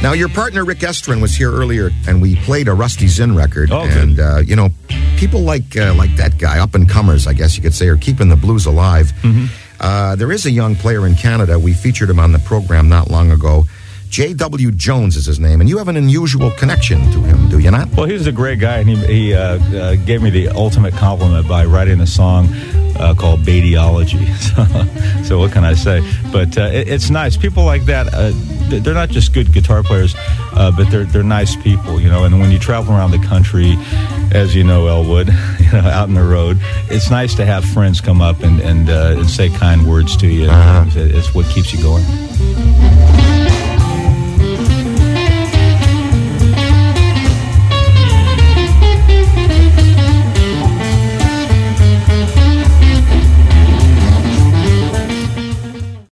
Now, your partner, Rick Estrin, was here earlier, and we played a Rusty Zinn record. Oh, and, people like that guy, up-and-comers, I guess you could say, are keeping the blues alive. Mm-hmm. There is a young player in Canada. We featured him on the program not long ago. J.W. Jones is his name, and you have an unusual connection to him, do you not? Well, he's a great guy, and he gave me the ultimate compliment by writing a song called Badiology. So what can I say? But it's nice. People like that, they're not just good guitar players, but they're nice people, And when you travel around the country, as you know, Elwood, out on the road, it's nice to have friends come up and say kind words to you. Uh-huh. It's what keeps you going.